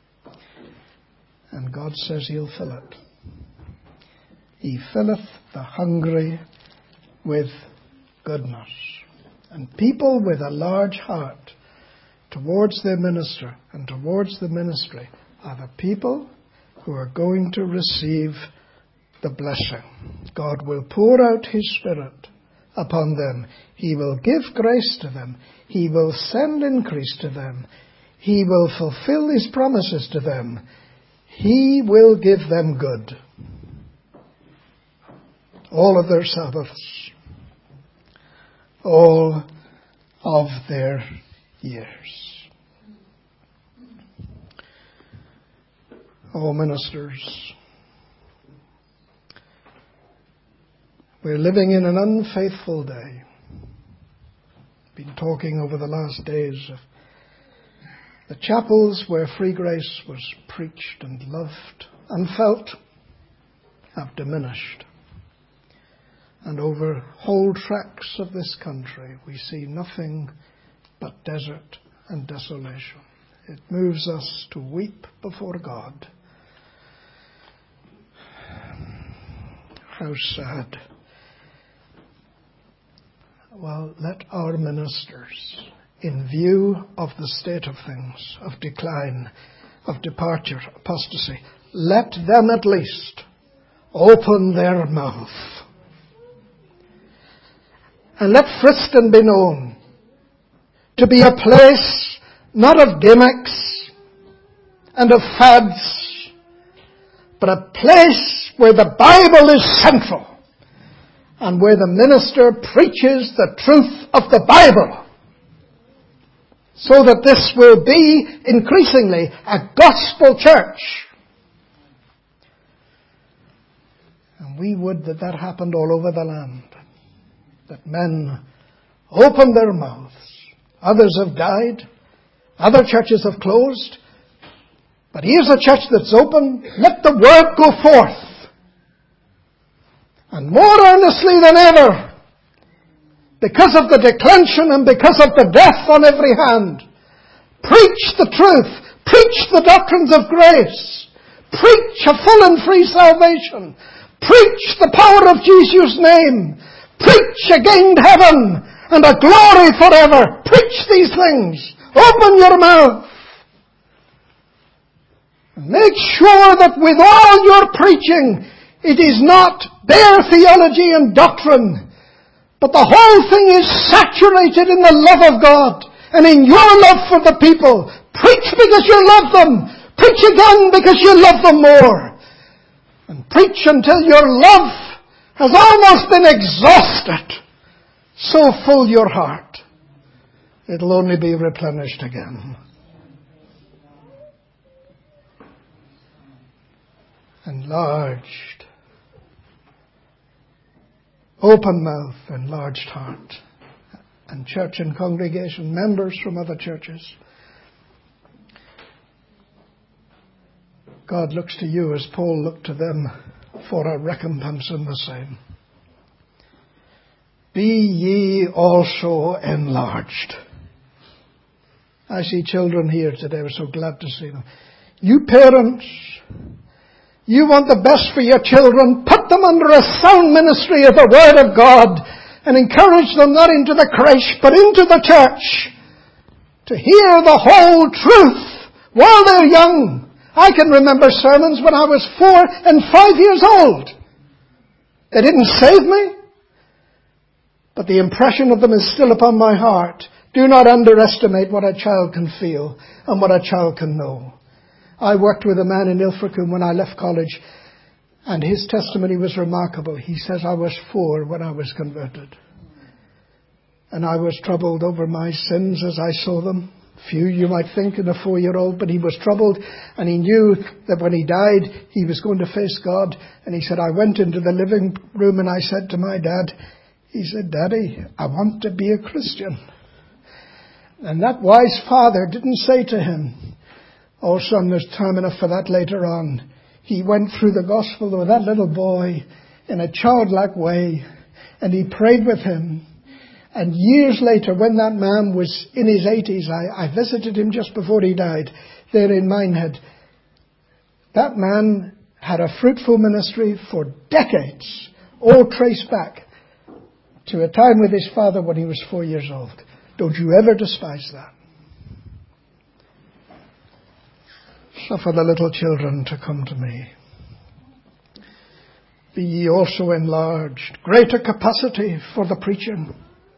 And God says he'll fill it. He filleth the hungry with goodness. And people with a large heart towards their minister and towards the ministry are the people who are going to receive the blessing. God will pour out his Spirit upon them. He will give grace to them. He will send increase to them. He will fulfill his promises to them. He will give them good. All of their Sabbaths. All of their years. Oh, ministers, we're living in an unfaithful day. Been talking over the last days of the chapels where free grace was preached and loved and felt have diminished. And over whole tracts of this country we see nothing but desert and desolation. It moves us to weep before God. How sad. Well, let our ministers, in view of the state of things, of decline, of departure, apostasy, let them at least open their mouth. And let Friston be known to be a place not of gimmicks and of fads, but a place where the Bible is central and where the minister preaches the truth of the Bible, so that this will be increasingly a gospel church. And we would that that happened all over the land, that men opened their mouths. Others have died. Other churches have closed. But here's a church that's open. Let the word go forth. And more earnestly than ever, because of the declension and because of the death on every hand, preach the truth. Preach the doctrines of grace. Preach a full and free salvation. Preach the power of Jesus' name. Preach a gained heaven and a glory forever. Preach these things. Open your mouth. Make sure that with all your preaching, it is not bare theology and doctrine, but the whole thing is saturated in the love of God and in your love for the people. Preach because you love them. Preach again because you love them more. And preach until your love has almost been exhausted. So full your heart, it'll only be replenished again. Enlarged. Open mouth, enlarged heart. And church and congregation, members from other churches. God looks to you as Paul looked to them for a recompense in the same. Be ye also enlarged. I see children here today. We're so glad to see them. You parents, you want the best for your children. Put them under a sound ministry of the Word of God and encourage them not into the creche but into the church to hear the whole truth while they're young. I can remember sermons when I was four and five years old. They didn't save me, but the impression of them is still upon my heart. Do not underestimate what a child can feel and what a child can know. I worked with a man in Ilfracombe when I left college, and his testimony was remarkable. He says, I was four when I was converted. And I was troubled over my sins as I saw them. Few, you might think, in a four-year-old, but he was troubled, and he knew that when he died, he was going to face God. And he said, I went into the living room and I said to my dad, he said, Daddy, I want to be a Christian. And that wise father didn't say to him, oh, son, there's time enough for that later on. He went through the gospel with that little boy in a childlike way, and he prayed with him. And years later, when that man was in his eighties, I, I visited him just before he died, there in Minehead. That man had a fruitful ministry for decades, all traced back to a time with his father when he was four years old. Don't you ever despise that. Suffer the little children to come to me. Be ye also enlarged. Greater capacity for the preaching.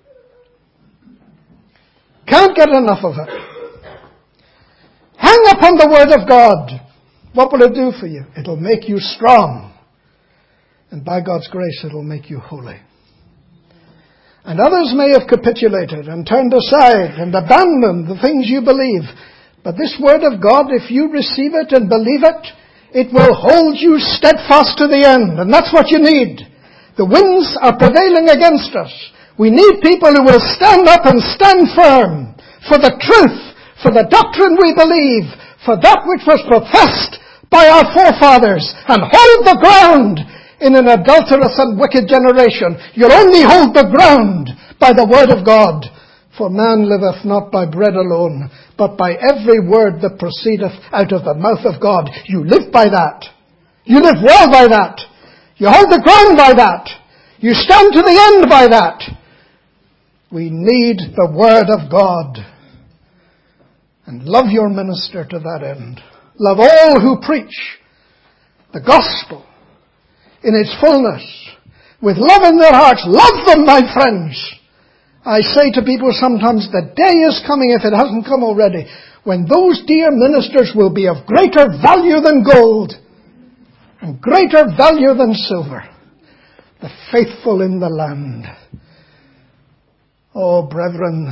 Can't get enough of it. Hang upon the Word of God. What will it do for you? It'll make you strong. And by God's grace, it'll make you holy. And others may have capitulated and turned aside and abandoned the things you believe. But this Word of God, if you receive it and believe it, it will hold you steadfast to the end. And that's what you need. The winds are prevailing against us. We need people who will stand up and stand firm for the truth, for the doctrine we believe, for that which was professed by our forefathers, and hold the ground in an adulterous and wicked generation. You'll only hold the ground by the Word of God. For man liveth not by bread alone, but by every word that proceedeth out of the mouth of God. You live by that. You live well by that. You hold the ground by that. You stand to the end by that. We need the Word of God. And love your minister to that end. Love all who preach the gospel in its fullness, with love in their hearts. Love them, my friends. I say to people sometimes, the day is coming, if it hasn't come already, when those dear ministers will be of greater value than gold and greater value than silver, the faithful in the land. Oh, brethren,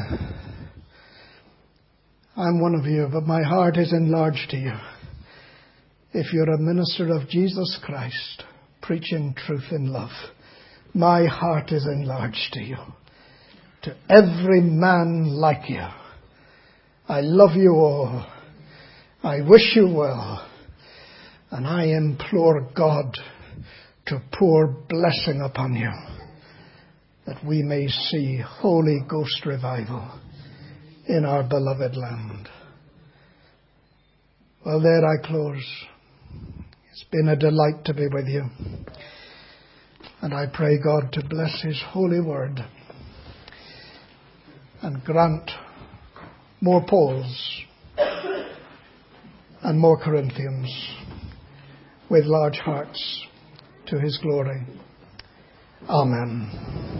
I'm one of you, but my heart is enlarged to you. If you're a minister of Jesus Christ, preaching truth in love, my heart is enlarged to you. To every man like you, I love you all. I wish you well. And I implore God to pour blessing upon you, that we may see Holy Ghost revival in our beloved land. Well, there I close. It's been a delight to be with you. And I pray God to bless His holy word and grant more Pauls and more Corinthians with large hearts to His glory. Amen.